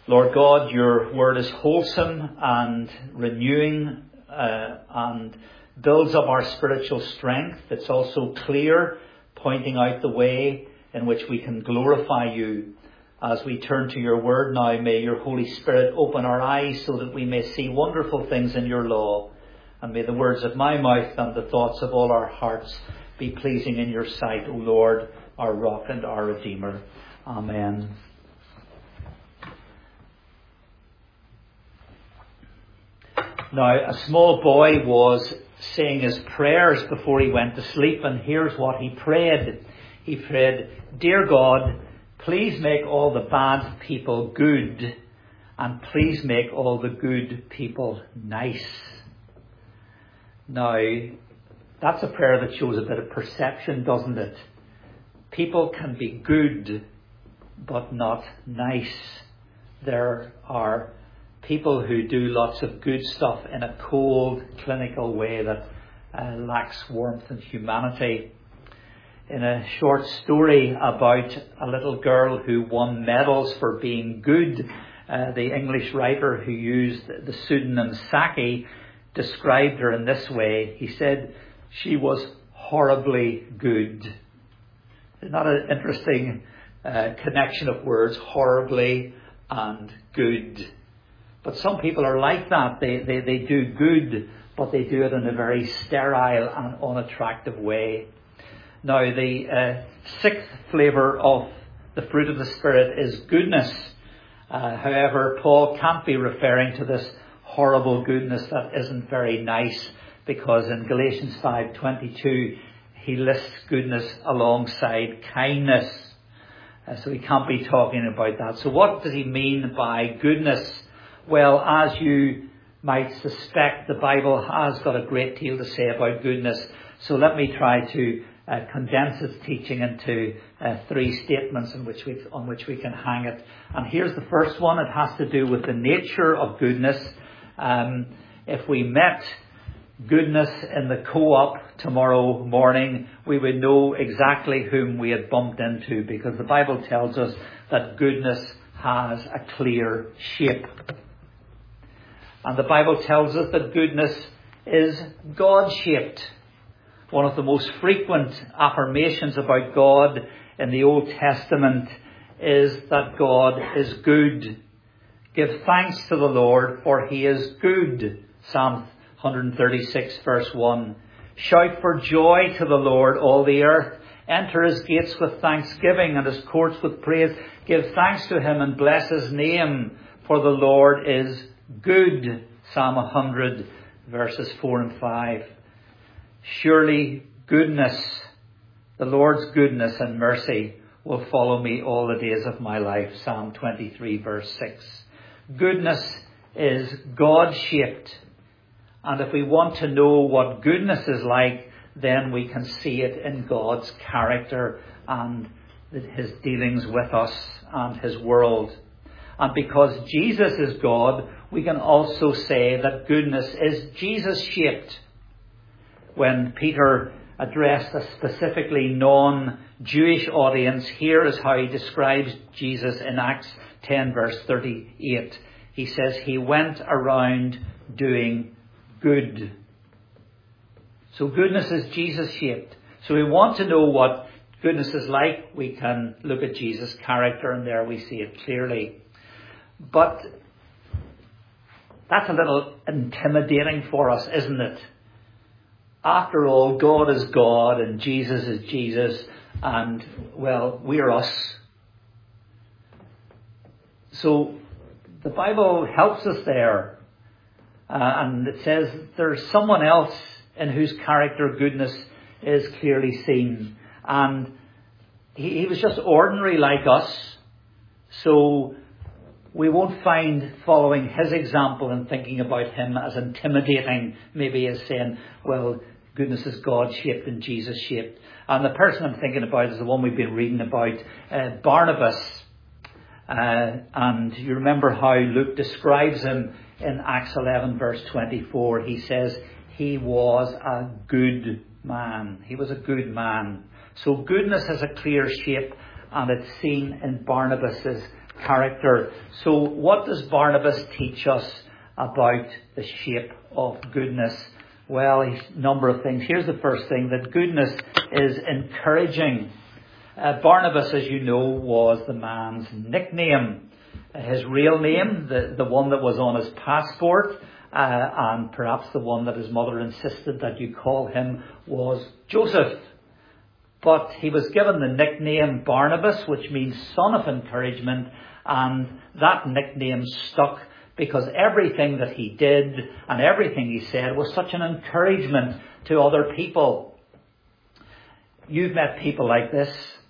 Lord God, your word is wholesome and renewing and builds up our spiritual strength. It's also clear, pointing out the way in which we can glorify you. As we turn to your word now, may your Holy Spirit open our eyes so that we may see wonderful things in your law. And may the words of my mouth and the thoughts of all our hearts be pleasing in your sight, O Lord, our rock and our Redeemer. Amen. Now, a small boy was saying his prayers before he went to sleep, and here's what he prayed. He prayed, "Dear God, please make all the bad people good, and please make all the good people nice." Now, that's a prayer that shows a bit of perception, doesn't it? People can be good, but not nice. There are people who do lots of good stuff in a cold, clinical way that lacks warmth and humanity. In a short story about a little girl who won medals for being good, the English writer who used the pseudonym Saki described her in this way. He said she was horribly good. Isn't that an interesting connection of words, horribly and good? But some people are like that. They do good, but they do it in a very sterile and unattractive way. Now, the sixth flavour of the fruit of the Spirit is goodness. However, Paul can't be referring to this horrible goodness that isn't very nice, because in Galatians 5:22 he lists goodness alongside kindness. So he can't be talking about that. So what does he mean by goodness? Well, as you might suspect, the Bible has got a great deal to say about goodness. So let me try to condense its teaching into three statements on which we can hang it. And here's the first one. It has to do with the nature of goodness. If we met goodness in the co-op tomorrow morning, we would know exactly whom we had bumped into, because the Bible tells us that goodness has a clear shape. And the Bible tells us that goodness is God-shaped. One of the most frequent affirmations about God in the Old Testament is that God is good. Give thanks to the Lord, for he is good. Psalm 136 verse 1. Shout for joy to the Lord, all the earth. Enter his gates with thanksgiving and his courts with praise. Give thanks to him and bless his name, for the Lord is good. Psalm 100 verses 4 and 5. Surely goodness, the Lord's goodness and mercy will follow me all the days of my life. Psalm 23 verse 6. Goodness is God-shaped. And if we want to know what goodness is like, then we can see it in God's character and his dealings with us and his world. And because Jesus is God, we can also say that goodness is Jesus-shaped. When Peter addressed a specifically non-Jewish audience, here is how he describes Jesus in Acts 10 verse 38. He says he went around doing good. So goodness is Jesus-shaped. So we want to know what goodness is like, we can look at Jesus' character, and there we see it clearly. But that's a little intimidating for us, isn't it? After all, God is God and Jesus is Jesus, and, well, we're us. So the Bible helps us there. And it says there's someone else in whose character goodness is clearly seen. And he was just ordinary like us. So we won't find following his example and thinking about him as intimidating, maybe as saying, well, goodness is God-shaped and Jesus-shaped. And the person I'm thinking about is the one we've been reading about, Barnabas. And you remember how Luke describes him in Acts 11 verse 24. He says he was a good man. He was a good man. So goodness has a clear shape, and it's seen in Barnabas's character. So what does Barnabas teach us about the shape of goodness? Well, a number of things. Here's the first thing, that goodness is encouraging. Barnabas, as you know, was the man's nickname. His real name, the one that was on his passport, and perhaps the one that his mother insisted that you call him, was Joseph. But he was given the nickname Barnabas, which means son of encouragement, and that nickname stuck because everything that he did and everything he said was such an encouragement to other people. You've met people like this,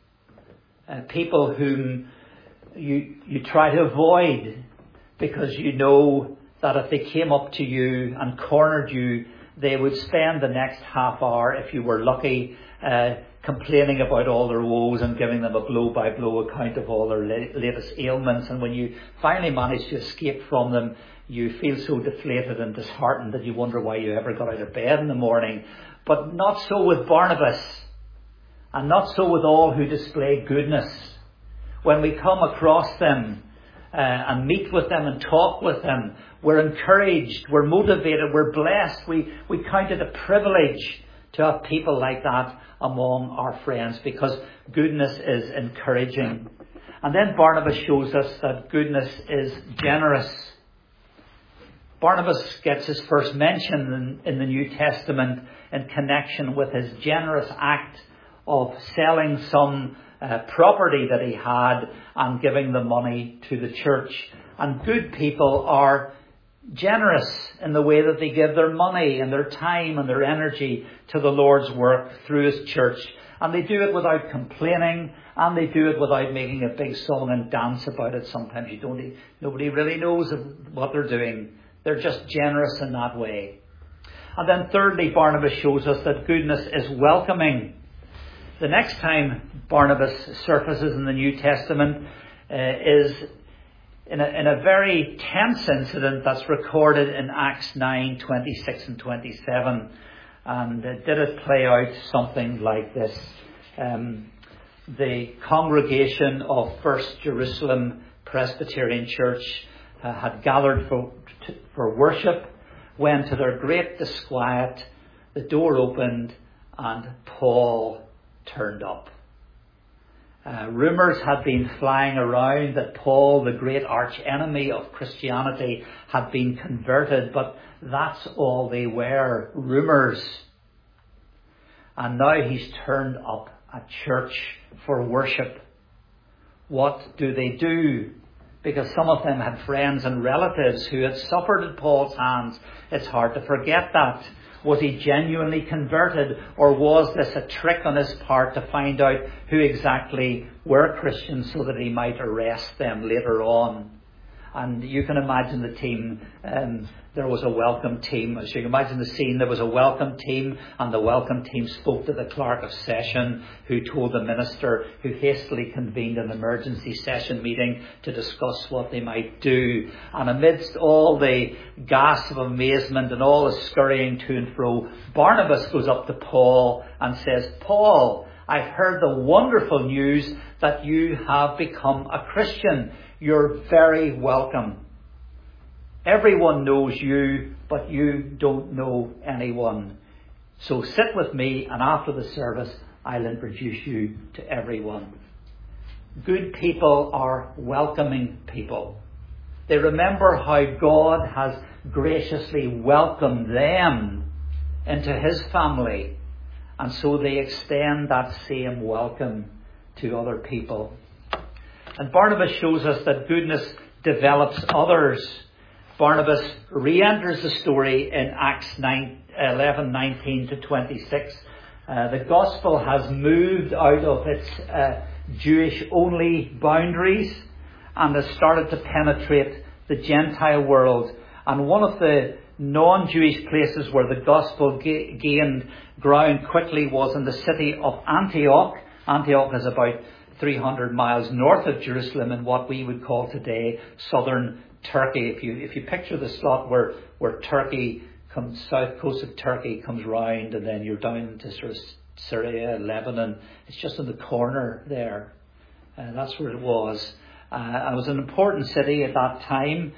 people whom you try to avoid because you know that if they came up to you and cornered you, they would spend the next half hour, if you were lucky, complaining about all their woes and giving them a blow-by-blow account of all their latest ailments. And when you finally manage to escape from them, you feel so deflated and disheartened that you wonder why you ever got out of bed in the morning. But not so with Barnabas, and not so with all who display goodness. When we come across them and meet with them and talk with them, we're encouraged, we're motivated, we're blessed. We count it a privilege to have people like that among our friends, because goodness is encouraging. And then Barnabas shows us that goodness is generous. Barnabas gets his first mention in the New Testament in connection with his generous act of selling some property that he had and giving the money to the church. And good people are generous in the way that they give their money and their time and their energy to the Lord's work through His church. And they do it without complaining, and they do it without making a big song and dance about it. Sometimes nobody really knows what they're doing. They're just generous in that way. And then thirdly, Barnabas shows us that goodness is welcoming. The next time Barnabas surfaces in the New Testament is in a very tense incident that's recorded in Acts 9, 26 and 27. And did it play out something like this? The congregation of First Jerusalem Presbyterian Church had gathered for worship, when to their great disquiet, the door opened and Paul turned up. Rumours had been flying around that Paul, the great arch enemy of Christianity, had been converted, but that's all they were, rumours. And now he's turned up at church for worship. What do? Because some of them had friends and relatives who had suffered at Paul's hands. It's hard to forget that. Was he genuinely converted, or was this a trick on his part to find out who exactly were Christians so that he might arrest them later on? And you can imagine the team. There was a welcome team. As you can imagine the scene, there was a welcome team, and the welcome team spoke to the clerk of session, who told the minister, who hastily convened an emergency session meeting to discuss what they might do. And amidst all the gasp of amazement and all the scurrying to and fro, Barnabas goes up to Paul and says, "Paul, I've heard the wonderful news that you have become a Christian. You're very welcome. Everyone knows you, but you don't know anyone. So sit with me, and after the service, I'll introduce you to everyone." Good people are welcoming people. They remember how God has graciously welcomed them into His family, and so they extend that same welcome to other people. And Barnabas shows us that goodness develops others. Barnabas re-enters the story in Acts 11, 19 to 26. The gospel has moved out of its Jewish-only boundaries and has started to penetrate the Gentile world. And one of the non-Jewish places where the gospel gained ground quickly was in the city of Antioch. Antioch is about 300 miles north of Jerusalem in what we would call today southern Turkey. If you picture the slot where Turkey comes, south coast of Turkey comes round, and then you're down into sort of Syria, Lebanon. It's just in the corner there. That's where it was. It was an important city at that time,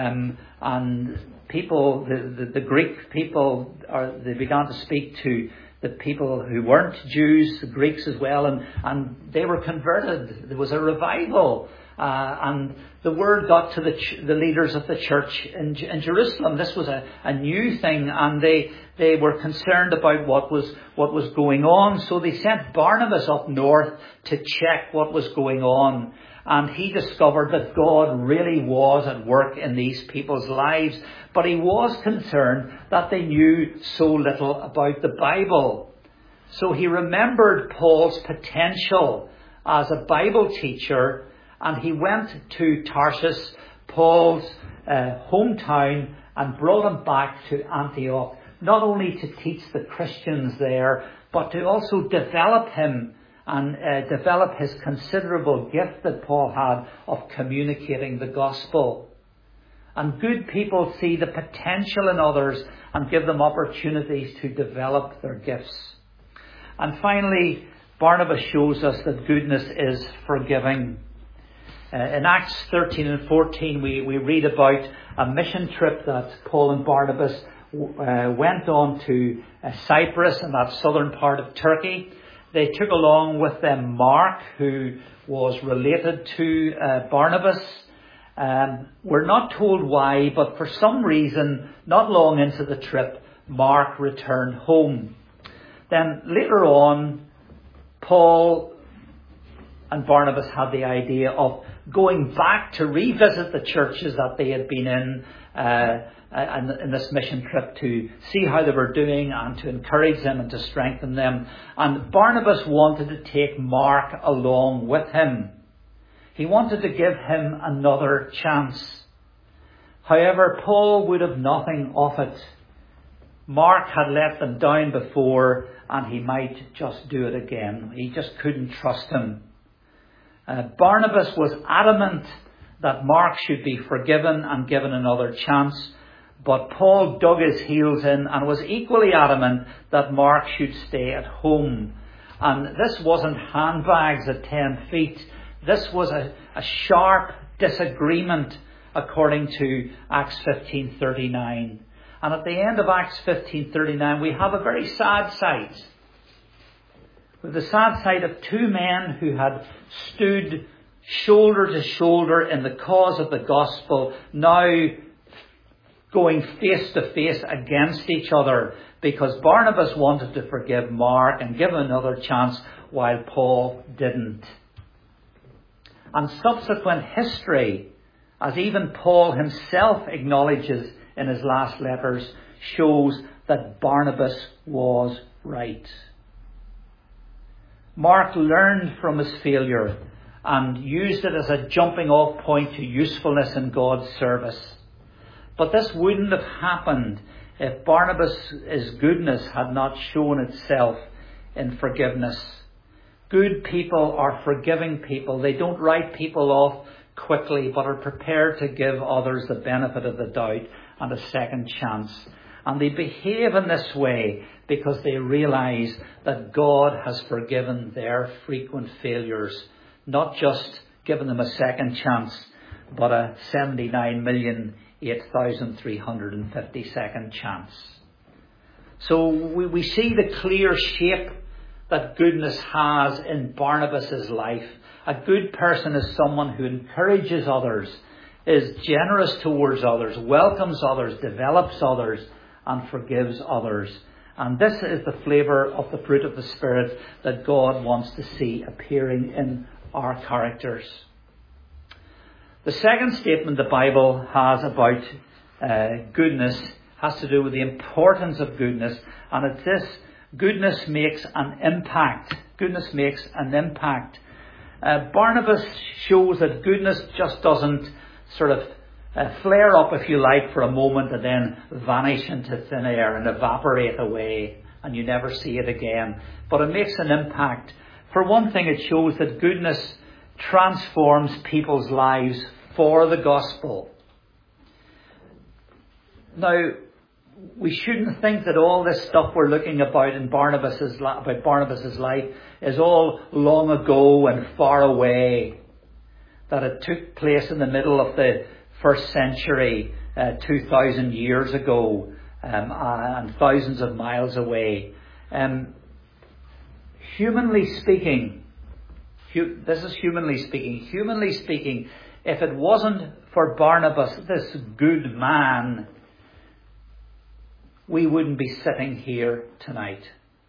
and people, the Greek people, they began to speak to the people who weren't Jews, the Greeks as well, and they were converted. There was a revival, and the word got to the leaders of the church in Jerusalem. This was a new thing, and they were concerned about what was going on. So they sent Barnabas up north to check what was going on. And he discovered that God really was at work in these people's lives. But he was concerned that they knew so little about the Bible. So he remembered Paul's potential as a Bible teacher, and he went to Tarsus, Paul's hometown, and brought him back to Antioch, not only to teach the Christians there, but to also develop him and develop his considerable gift that Paul had of communicating the gospel. And good people see the potential in others and give them opportunities to develop their gifts. And finally, Barnabas shows us that goodness is forgiving. In Acts 13 and 14, we read about a mission trip that Paul and Barnabas went on to Cyprus in that southern part of Turkey. They took along with them Mark, who was related to Barnabas. We're not told why, but for some reason, not long into the trip, Mark returned home. Then later on, Paul and Barnabas had the idea of going back to revisit the churches that they had been in this mission trip, to see how they were doing and to encourage them and to strengthen them. And Barnabas wanted to take Mark along with him. He wanted to give him another chance. However, Paul would have nothing of it. Mark had let them down before, and he might just do it again. He just couldn't trust him. Barnabas was adamant that Mark should be forgiven and given another chance, but Paul dug his heels in and was equally adamant that Mark should stay at home. And this wasn't handbags at 10 feet. This was a sharp disagreement, according to Acts 15:39. And at the end of Acts 15:39, we have a very sad sight. With the sad sight of two men who had stood shoulder to shoulder in the cause of the gospel, now going face to face against each other, because Barnabas wanted to forgive Mark and give him another chance, while Paul didn't. And subsequent history, as even Paul himself acknowledges in his last letters, shows that Barnabas was right. Mark learned from his failure and used it as a jumping off point to usefulness in God's service. But this wouldn't have happened if Barnabas' goodness had not shown itself in forgiveness. Good people are forgiving people. They don't write people off quickly, but are prepared to give others the benefit of the doubt and a second chance. And they behave in this way because they realize that God has forgiven their frequent failures, not just given them a second chance, but a 79,008,352nd chance. So we see the clear shape that goodness has in Barnabas' life. A good person is someone who encourages others, is generous towards others, welcomes others, develops others, and forgives others. And this is the flavour of the fruit of the Spirit that God wants to see appearing in our characters. The second statement the Bible has about goodness has to do with the importance of goodness, and it's this: goodness makes an impact. Goodness makes an impact. Barnabas shows that goodness just doesn't sort of flare up, if you like, for a moment and then vanish into thin air and evaporate away and you never see it again. But it makes an impact. For one thing, it shows that goodness transforms people's lives for the gospel. Now, we shouldn't think that all this stuff we're looking about in Barnabas's life is all long ago and far away. that it took place in the middle of the first century, 2,000 years ago, and thousands of miles away. Humanly speaking, this is humanly speaking, if it wasn't for Barnabas, this good man, we wouldn't be sitting here tonight.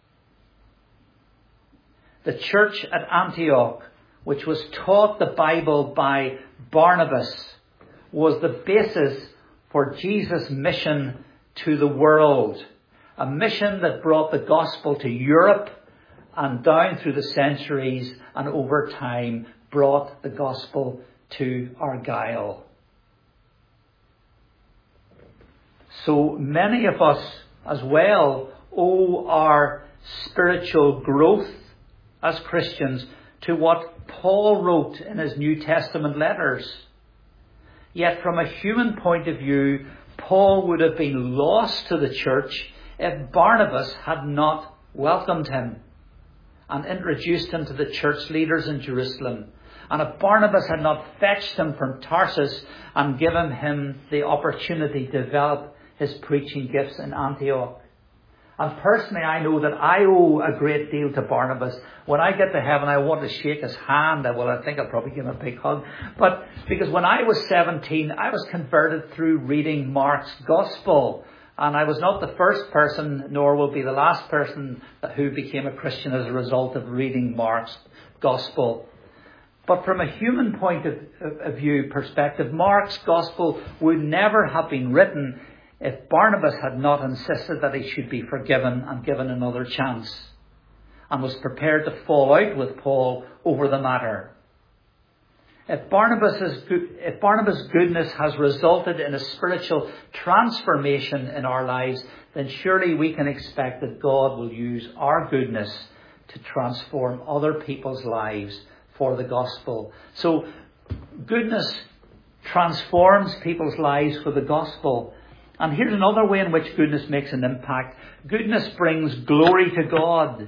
The church at Antioch, which was taught the Bible by Barnabas, was the basis for Jesus' mission to the world. A mission that brought the gospel to Europe and down through the centuries and over time brought the gospel to Argyle. So many of us as well owe our spiritual growth as Christians to what Paul wrote in his New Testament letters. Yet from a human point of view, Paul would have been lost to the church if Barnabas had not welcomed him and introduced him to the church leaders in Jerusalem. And if Barnabas had not fetched him from Tarsus and given him the opportunity to develop his preaching gifts in Antioch. And personally, I know that I owe a great deal to Barnabas. When I get to heaven, I want to shake his hand. I think I'll probably give him a big hug. But because when I was 17, I was converted through reading Mark's Gospel. And I was not the first person, nor will be the last person who became a Christian as a result of reading Mark's Gospel. But from a human point of view perspective, Mark's Gospel would never have been written if Barnabas had not insisted that he should be forgiven and given another chance, and was prepared to fall out with Paul over the matter. If Barnabas' goodness has resulted in a spiritual transformation in our lives, then surely we can expect that God will use our goodness to transform other people's lives for the gospel. So goodness transforms people's lives for the gospel. And here's another way in which goodness makes an impact. Goodness brings glory to God.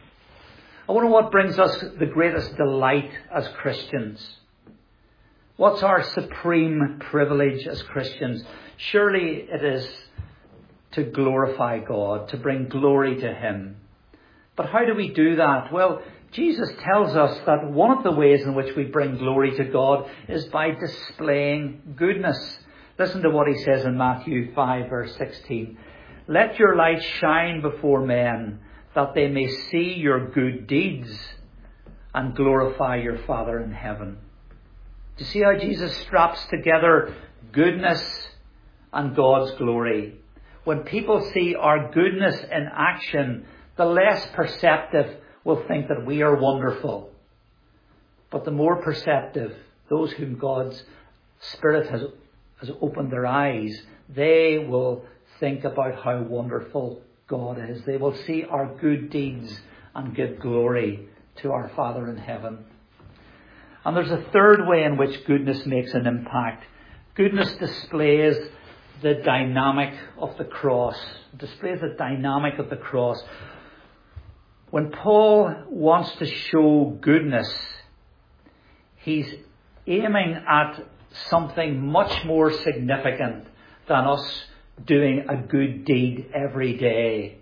I wonder what brings us the greatest delight as Christians. What's our supreme privilege as Christians? Surely it is to glorify God, to bring glory to Him. But how do we do that? Well, Jesus tells us that one of the ways in which we bring glory to God is by displaying goodness. Listen to what he says in Matthew 5 verse 16. Let your light shine before men, that they may see your good deeds and glorify your Father in heaven. Do you see how Jesus straps together goodness and God's glory? When people see our goodness in action, the less perceptive will think that we are wonderful. But the more perceptive, those whom God's Spirit has opened their eyes, they will think about how wonderful God is. They will see our good deeds and give glory to our Father in heaven. And there's a third way in which goodness makes an impact. Goodness displays the dynamic of the cross. It displays the dynamic of the cross. When Paul wants to show goodness, he's aiming at something much more significant than us doing a good deed every day.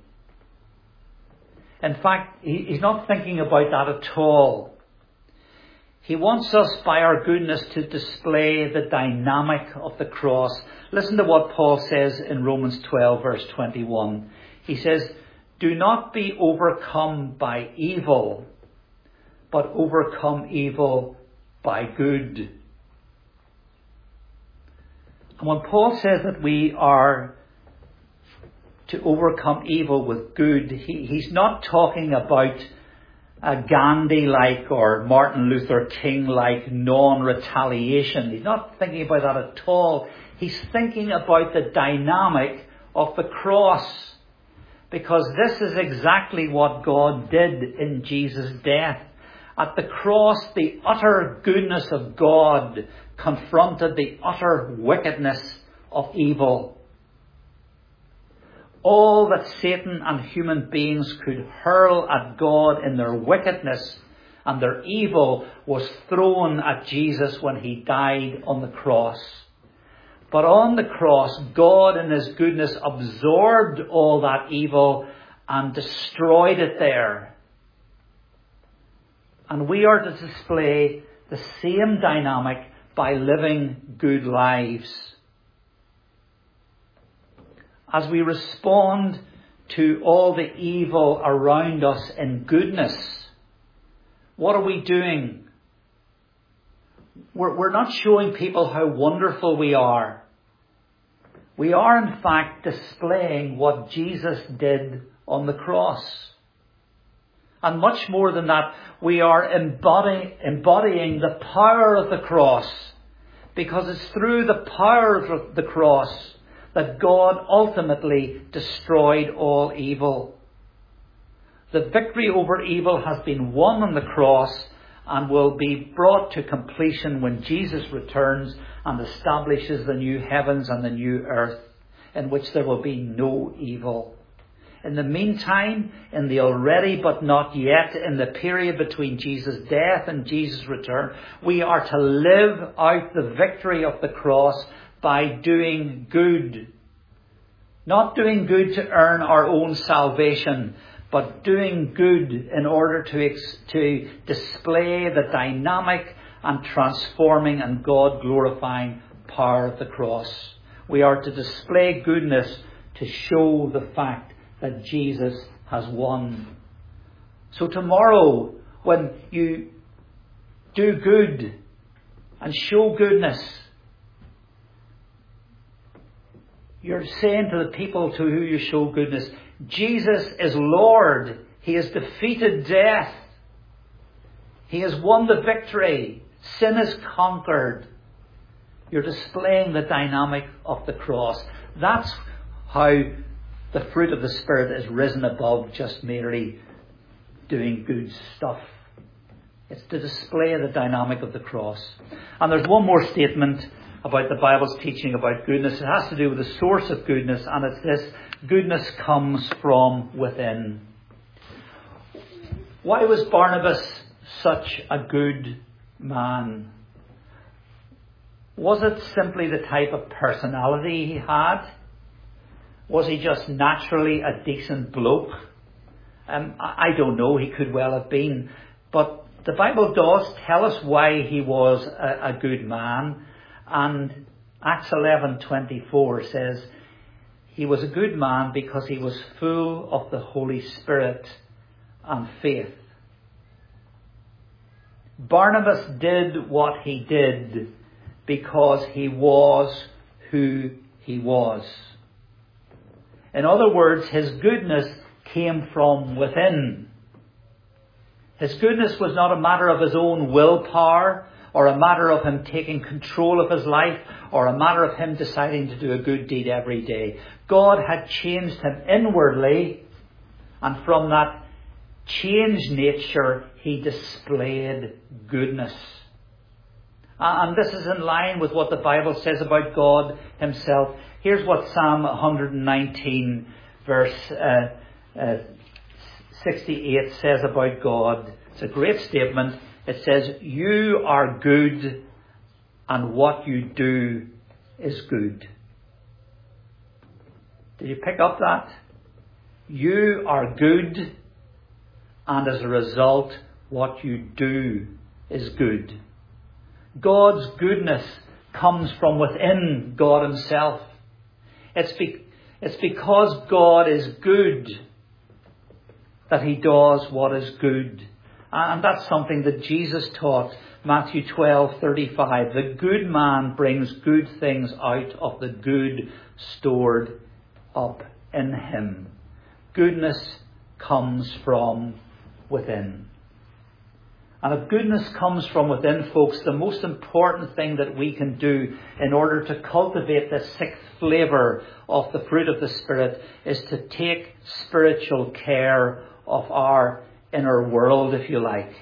In fact, he's not thinking about that at all. He wants us by our goodness to display the dynamic of the cross. Listen to what Paul says in Romans 12 verse 21. He says, do not be overcome by evil, but overcome evil by good. And when Paul says that we are to overcome evil with good, he's not talking about a Gandhi-like or Martin Luther King-like non-retaliation. He's not thinking about that at all. He's thinking about the dynamic of the cross. Because this is exactly what God did in Jesus' death. At the cross, the utter goodness of God confronted the utter wickedness of evil. All that Satan and human beings could hurl at God in their wickedness and their evil was thrown at Jesus when he died on the cross. But on the cross, God in his goodness absorbed all that evil and destroyed it there. And we are to display the same dynamic by living good lives. As we respond to all the evil around us in goodness, what are we doing? We're not showing people how wonderful we are. We are in fact displaying what Jesus did on the cross. And much more than that, we are embodying the power of the cross. Because it's through the power of the cross that God ultimately destroyed all evil. The victory over evil has been won on the cross and will be brought to completion when Jesus returns and establishes the new heavens and the new earth, in which there will be no evil. In the meantime, in the already but not yet, in the period between Jesus' death and Jesus' return, we are to live out the victory of the cross by doing good. Not doing good to earn our own salvation, but doing good in order to display the dynamic and transforming and God-glorifying power of the cross. We are to display goodness to show the fact that Jesus has won. So tomorrow, when you do good and show goodness, you're saying to the people to who you show goodness, Jesus is Lord. He has defeated death. He has won the victory. Sin is conquered. You're displaying the dynamic of the cross. That's how the fruit of the Spirit is risen above just merely doing good stuff. It's to display the dynamic of the cross. And there's one more statement about the Bible's teaching about goodness. It has to do with the source of goodness, and it's this: goodness comes from within. Why was Barnabas such a good man? Was it simply the type of personality he had? Was he just naturally a decent bloke? I don't know, he could well have been. But the Bible does tell us why he was a good man. And Acts 11:24 says, he was a good man because he was full of the Holy Spirit and faith. Barnabas did what he did because he was who he was. In other words, his goodness came from within. His goodness was not a matter of his own willpower, or a matter of him taking control of his life, or a matter of him deciding to do a good deed every day. God had changed him inwardly, and from that changed nature, he displayed goodness. And this is in line with what the Bible says about God himself. Here's what Psalm 119 verse 68 says about God. It's a great statement. It says, "You are good, and what you do is good." Did you pick up that? You are good, and as a result, what you do is good. God's goodness comes from within God himself. It's because God is good that he does what is good. And that's something that Jesus taught. Matthew 12:35. The good man brings good things out of the good stored up in him. Goodness comes from within. And if goodness comes from within, folks, the most important thing that we can do in order to cultivate the sixth flavour of the fruit of the Spirit is to take spiritual care of our inner world, if you like.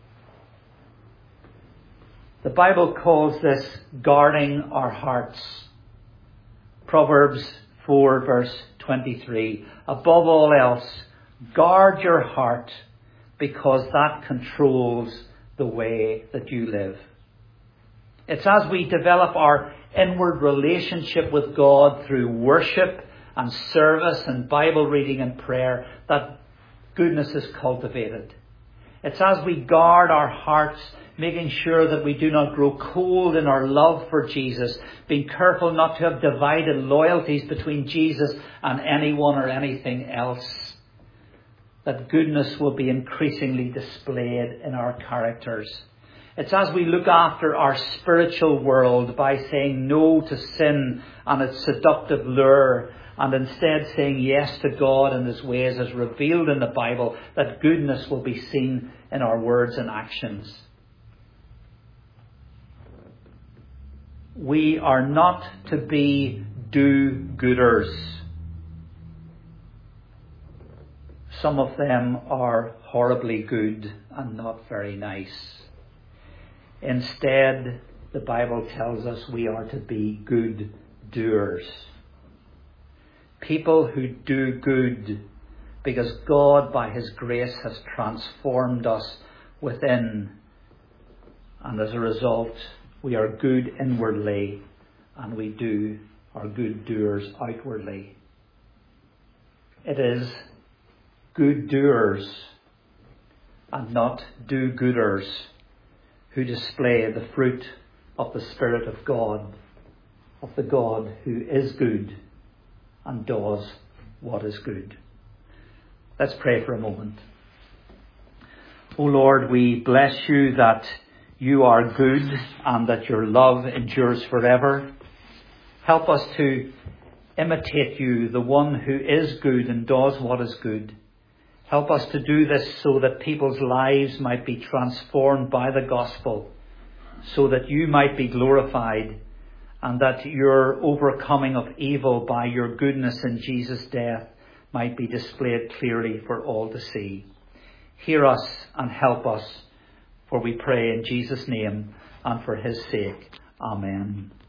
The Bible calls this guarding our hearts. Proverbs 4 verse 23. Above all else, guard your heart, because that controls the way that you live. It's as we develop our inward relationship with God through worship and service and Bible reading and prayer that goodness is cultivated. It's as we guard our hearts, making sure that we do not grow cold in our love for Jesus, being careful not to have divided loyalties between Jesus and anyone or anything else, that goodness will be increasingly displayed in our characters. It's as we look after our spiritual world by saying no to sin and its seductive lure, and instead saying yes to God and His ways as revealed in the Bible, that goodness will be seen in our words and actions. We are not to be do-gooders. Some of them are horribly good and not very nice. Instead, the Bible tells us we are to be good doers. People who do good because God, by His grace, has transformed us within. And as a result, we are good inwardly and we are good doers outwardly. It is good doers and not do-gooders who display the fruit of the Spirit of God, of the God who is good and does what is good. Let's pray for a moment. O Lord, we bless you that you are good and that your love endures forever. Help us to imitate you, the one who is good and does what is good. Help us to do this so that people's lives might be transformed by the gospel, so that you might be glorified, and that your overcoming of evil by your goodness in Jesus' death might be displayed clearly for all to see. Hear us and help us, for we pray in Jesus' name and for His sake. Amen.